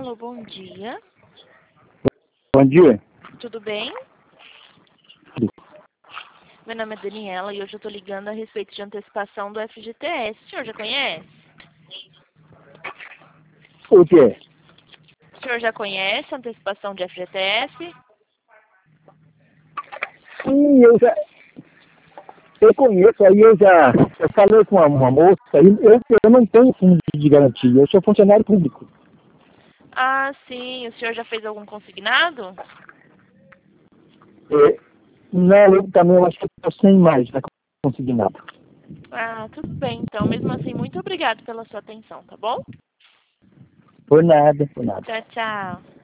Alô, bom dia. Bom dia. Tudo bem? Meu nome é Daniela e hoje eu estou ligando a respeito de antecipação do FGTS. O senhor já conhece? O quê? O senhor já conhece a antecipação de FGTS? Sim, eu conheço, aí eu falei com uma moça, aí eu não tenho fundo de garantia, eu sou funcionário público. Ah, sim. O senhor já fez algum consignado? Não, eu também eu acho que estou sem mais para conseguir nada. Ah, tudo bem. Então, mesmo assim, muito obrigado pela sua atenção, tá bom? Por nada, por nada. Tchau, tchau.